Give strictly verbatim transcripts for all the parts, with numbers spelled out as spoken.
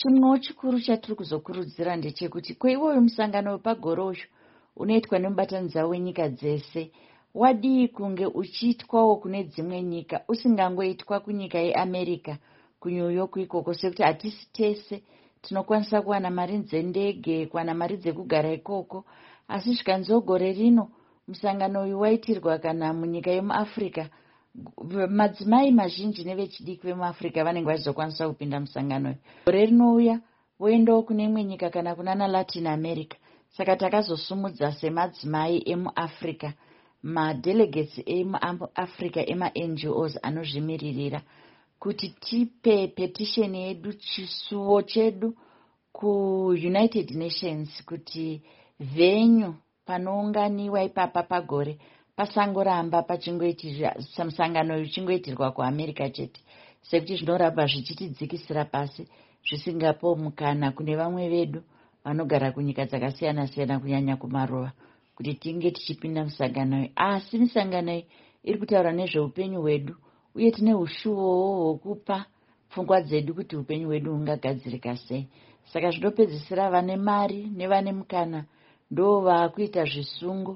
Chimwewo chikuru chatiri kuzokurudzira ndechekuti kweiwoyo musangano wepagore uyu unoitwa nemubatanidza wenyika dzese, wadii kunge uchiitwawo kune dzimwe nyika usingangoitwa kunyika yeAmerica kuNew York ikoko, sekuti hatisi tese tinokwanisa kuwana mari dzendege, kuwana mari dzekugara ikoko. Asi zvikanziwo gore rino musangano uyu waitirwa kana munyika yemuAfrica, madzimai mazhinji nevechidiki vemuAfrica vanenge vachizokwanisa kupinda musangano uyu. Gore rinouya voendawo kune imwe nyika kana kunana Latin America. Saka takazosumudza semadzimai emuAfrica madelegates emuAfrica ema-N G Os anozvimiririra kuti tipe petition yedu, chisuwo chedu kuUnited Nations kuti venyu panounganiwa ipapa pagore pasangoramba pachingoitirwa musangano uyu uchingoitirwa kuAmerica chete, sekuti zvinoramba zvichitidzikisira pasi zvisingapo mukana kune vamwe vedu vanogara kunyika dzakasiyana siyana kunyanya kumaruva kuti tinge tichipinda musangano uyu. Asi misangano iyi iri kutaura nezveupenyu hwedu uye tine ushuwowo hwokupa pfungwa dzedu kuti upenyu hwedu hungagadzirika sei. Saka zvinopedzisira vane mari nevane mukana ndo vakuita zvisungo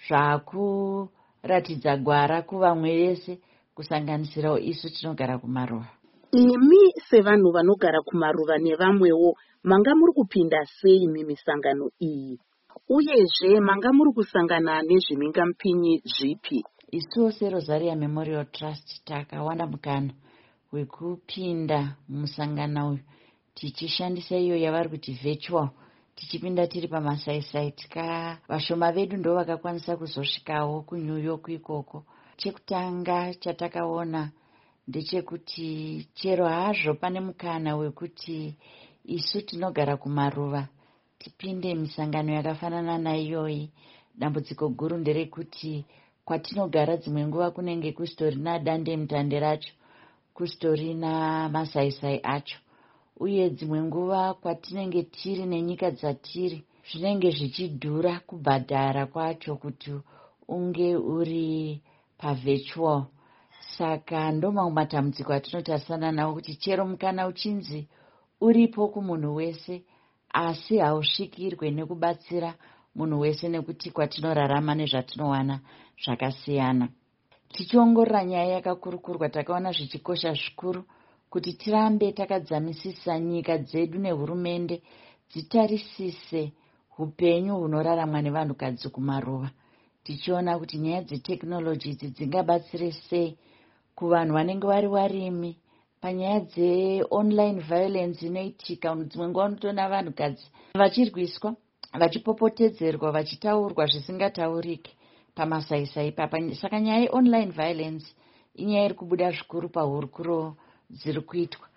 zvakuratidza gwara kuvamwe vese kusanganisirawo isu tinogara kumaruva. Imi sevanhu vanogara kumaruva nevamwewo manga muri kupinda sei mumisangano iyi, uyezve manga muri kusangana nezvimingamupinyi zvipi? Isuwo seRosaria Memorial Trust takawana mukana wekupinda musangano uyu tichishandisa iyo yavari kuti virtual, tichipinda tiri pamasaisai. Tika vashoma vedu ndo vakakwanisa kuzosvikawo kuNew York ikoko. Chekutanga chatakaona ndechekuti chero hazvo pane mukana wekuti isu tinogara kumaruva tipinde misangano yakafanana naiyoyi, dambudziko guru nderekuti kwatinogara dzimwe nguva kunenge kustorina dande mutande racho, kustorina masaisai acho, uye dzimwe nguva kwatinenge tiri nenyika dzatiri zvinenge zvichidhura kubhadhara kwacho kuti unge uri pavirtual. Saka ndomamwe matambudziko atinotarisana nawo kuti chero mukana uchinzi uripo kumunhu wese asi hausvikirwe nekubatsira munhu wese nekuti kwatinorarama nezvatinowana zvakasiyana. Tichiongorora nyaya yakakurukurwa takaona zvichikosha zvikuru kuti tirambe takadzamisisa nyika dzedu nehurumende dzitarisise upenyu hunoraramwa nevanhukadzi kumaruva, tichiona kuti nyaya dzetekinoloji idzi dzingabatsire sei kuvanhu vanenge vari varimi panyaya dzeonline violence inoitika. Dzimwe nguva unotoona vanhukadzi vachirwiswa, vachipopotedzerwa, vachitaurwa zvisingatauriki pamasaisai papa. Saka nyaya yeonline violence inyaya iri kubuda zvikuru pahurukuro dziri kuitwa.